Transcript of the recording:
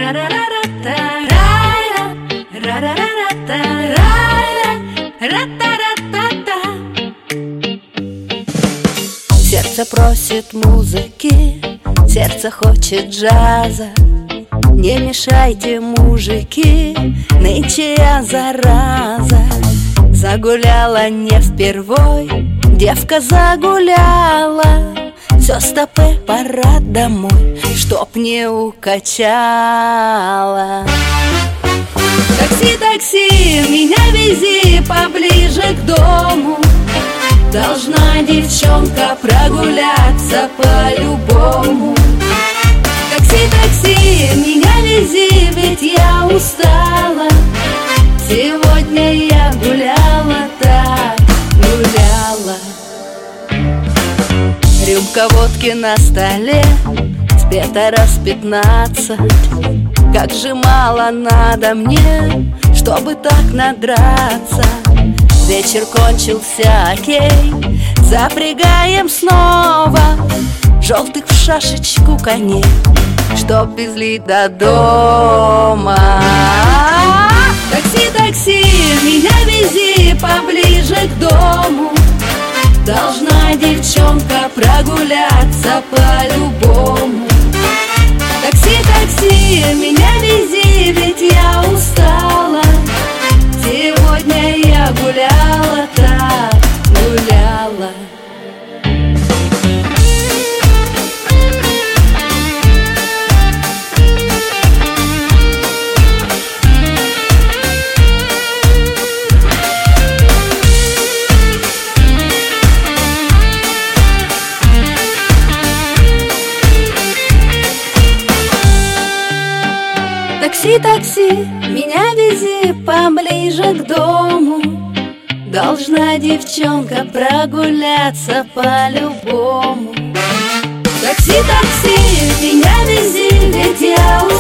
Сердце просит музыки, сердце хочет джаза. Не мешайте, мужики, нынче я зараза. Загуляла не впервой, девка загуляла. Все, стопы, пора домой, чтоб не укачала. Такси, такси, меня вези поближе к дому. Должна девчонка прогуляться по-любому. Такси, такси, меня вези, ведь я устала. Сегодня я гуляла так, гуляла. Рюмка водки на столе, спета раз 15. Как же мало надо мне, чтобы так надраться. Вечер кончился, окей, запрягаем снова желтых в шашечку коней, чтоб везли до дома. Такси, такси, меня вези поближе к дому. Должна девчонка прогуляться по-любому. Такси, такси, меня вези, ведь я устала. Сегодня я гуляла так, гуляла. Такси, такси, меня вези поближе к дому. Должна девчонка прогуляться по-любому. Такси, такси, меня вези, ведь я устала.